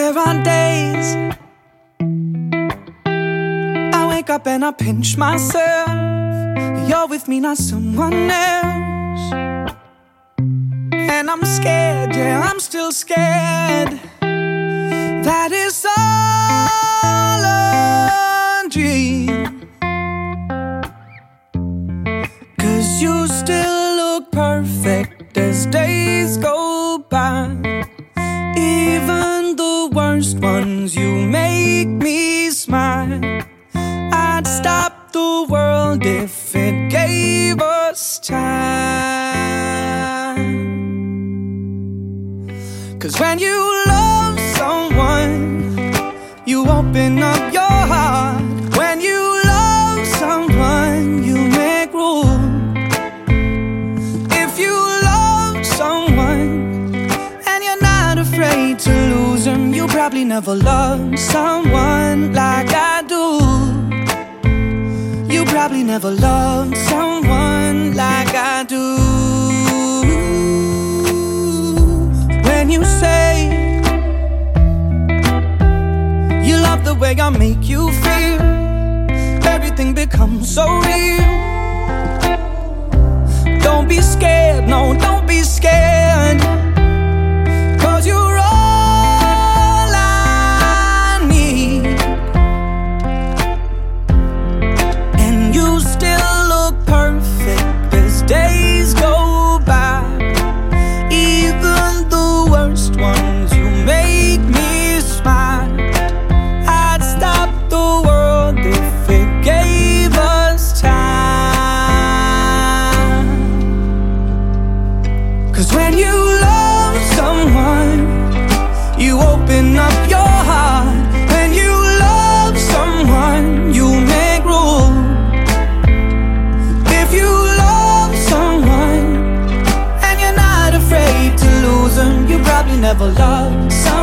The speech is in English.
There are days I wake up and I pinch myself. You're with me, not someone else. And I'm scared, yeah, I'm still scared. That is all a dream. 'Cause you still look perfect as days go by. Even the worst ones, you make me smile. I'd stop the world if it gave us time. 'Cause when you love someone, you open up your heart. When you love someone, you make room. If you love someone and you're not afraid to lose them, you probably never loved someone like I do. You probably never loved someone like I do. When you say you love the way I make you feel, everything becomes so real. Don't be scared, no, don't be scared. 'Cause you're all I need. And you still look perfect as days go by. Even the worst ones, you make me smile. I'd stop the world if it gave us time. 'Cause when you love someone, you open up your heart. When you love someone, you make room. If you love someone and you're not afraid to lose them, you probably never loved someone